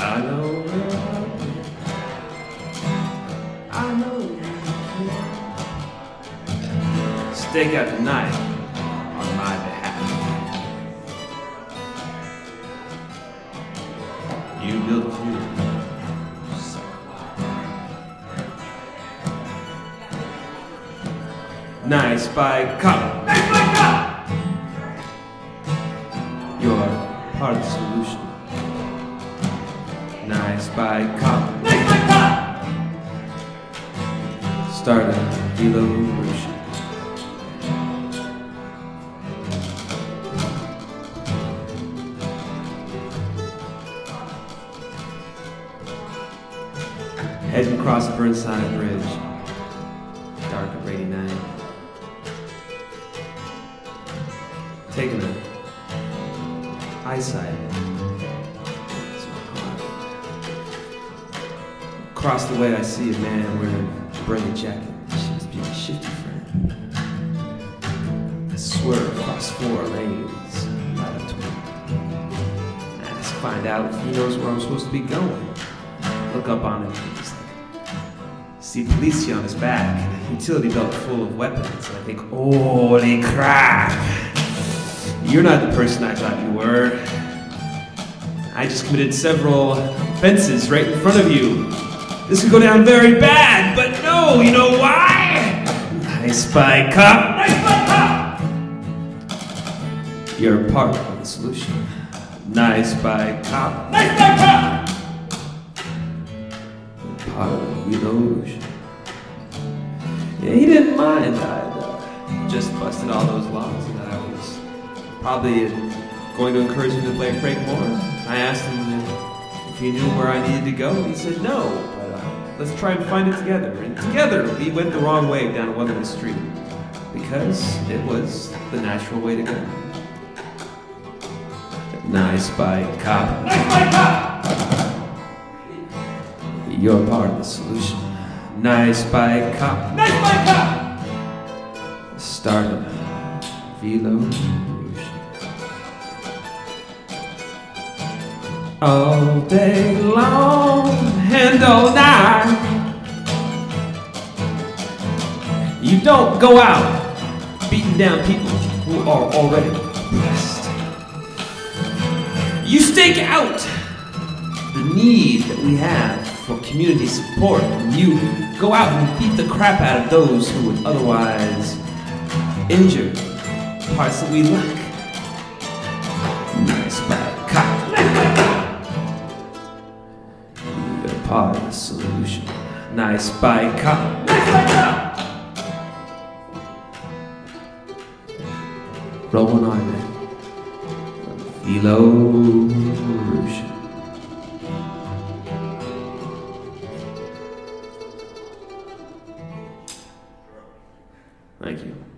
I know. I know. Stake out the night on my behalf. You built a few. Nice by cop. Nice by cop! You're part of the solution. Nice by cop. Nice by cop! Start a revolution. Heading across the Burnside Bridge. Dark and rainy night. Taking an eyesight. Across the way I see a man wearing a braided jacket. She must be a shifty friend. I swerve across 4 lanes, right up to him. I ask to find out if he knows where I'm supposed to be going. Look up on him, he's like, see police on his back, and a utility belt full of weapons. And I think, holy crap! You're not the person I thought you were. I just committed several offenses right in front of you. This could go down very bad, but no, you know why? Nice by cop. Nice by cop! You're part of the solution. Nice by cop. Nice by cop! Part of the illusion. Yeah, he didn't mind. I'd just busted all those laws, and I was probably going to encourage him to play a prank more. I asked him if he knew where I needed to go. He said no, but let's try and find it together. And together, we went the wrong way down Weatherly Street because it was the natural way to go. Nice by cop. Nice by cop! You're part of the solution. Nice by cop. Nice by cop! Start a revolution. All day long and all night. You don't go out beating down people who are already oppressed. You stake out the need that we have for community support, and you go out and beat the crap out of those who would otherwise injure parts that we lack. Nice by cop. You're part of the solution. Nice by cop. Nice by cop! Rolling on it. Evolution. Thank you.